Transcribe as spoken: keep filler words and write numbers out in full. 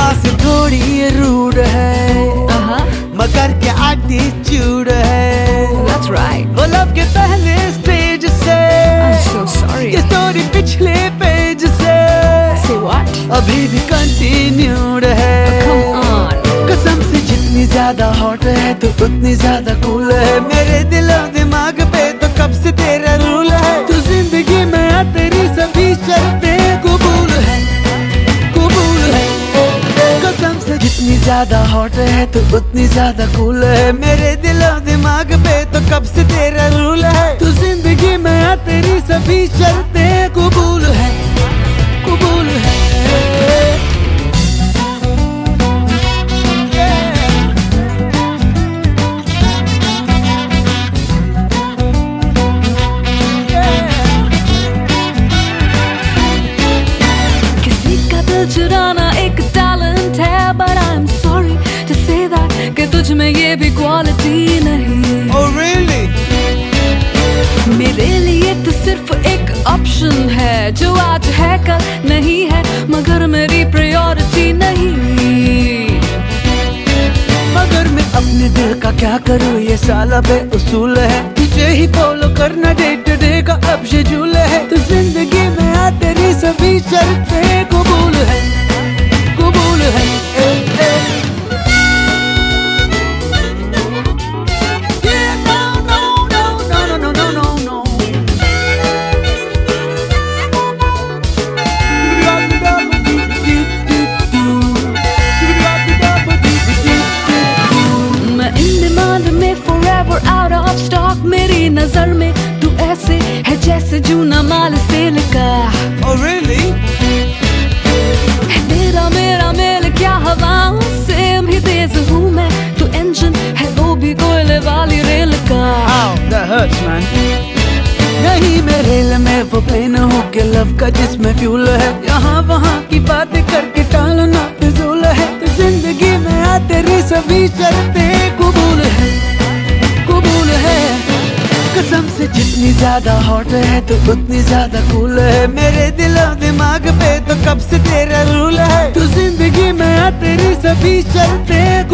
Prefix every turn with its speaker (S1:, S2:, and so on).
S1: सुबह से थोड़ी रूड है, मगर क्या एटीट्यूड है।
S2: That's right.
S1: वो लव के पहले स्टेज से,
S2: I'm so sorry.
S1: ये स्टोरी पिछले पेज से
S2: Say what?
S1: अभी भी कंटिन्यूड है।
S2: Come on.
S1: कसम से जितनी ज्यादा हॉट है तो उतनी ज्यादा कूल है। मेरे दिल और दिमाग पे तो कब से तेरा रूल है। तू जिंदगी में आ तेरी सभी शर्तें कबूल है, कबूल है। कसम से जितनी ज्यादा हॉट है तो उतनी ज्यादा कूल है। मेरे दिल और दिमाग पे तो कब से तेरा रूल है। तू जिंदगी में आ तेरी सभी शर्तें कबूल है, कबूल है।
S2: चुराना एक टैलेंट है, but I'm sorry to say that कि तुझ में ये भी क्वालिटी नहीं।
S1: Oh really?
S2: मेरे लिए तो सिर्फ एक ऑप्शन है, जो आज है कल नहीं है, मगर मेरी प्रायोरिटी नहीं।
S1: मगर मैं अपने दिल का क्या करूँ, ये साला बेउसूल है। तुझे ही फॉलो करना डे टू डे का अब शेड्यूल है। तो जिंदगी में आ तेरी सभी शर्तें कबूल है, कबूल है। ए, ए। Yeah, no, no, no, no, no, no, no, no.
S2: मैं इन डिमांड में forever out of stock। मेरी नजर में तू ऐसे है जैसे जूना माल सेल का।
S1: Oh really?
S2: है तेरा मेरा मेल क्या हवाओं से भी तेज हूँ मैं, तू इंजन है वो भी कोयले वाली रेल का।
S1: Ow, that hurts, man. नहीं मैं रेल में वो प्लेन हूँ के लव का जिसमें फ्यूल है। यहाँ वहाँ की बातें करके टालना फिजूल है। तो जिंदगी में आ तेरी सभी शर्तें कबूल है, कबूल है। कसम से जितनी ज्यादा हॉट है तो उतनी ज्यादा कूल है। मेरे दिल और दिमाग पे तो कब से तेरा रूल है। तू जिंदगी में आ तेरी सभी शर्तें